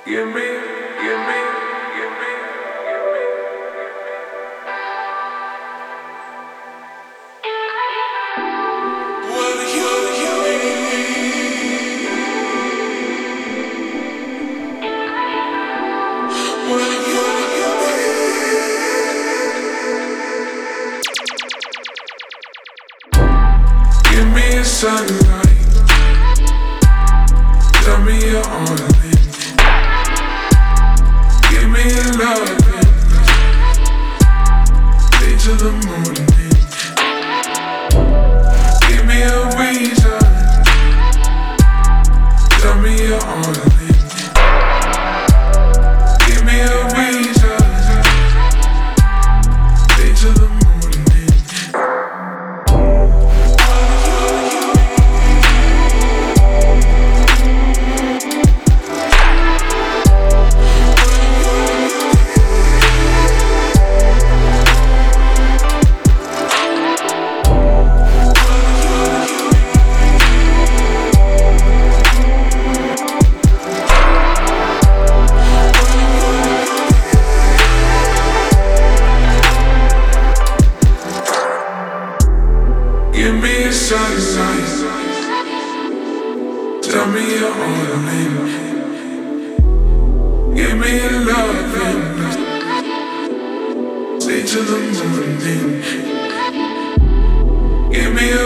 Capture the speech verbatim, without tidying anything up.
Give me, give me, give me, give me. What you, you What you, you Give me a sunlight. Tell me you're on it. Give me a loving. Stay till the morning. Give me a reason. Tell me you're on it. Give me a reason. Stay till the morning. Give me a sunlight. Tell me you're on it. Give me a loving. Stay till the morning. Give me a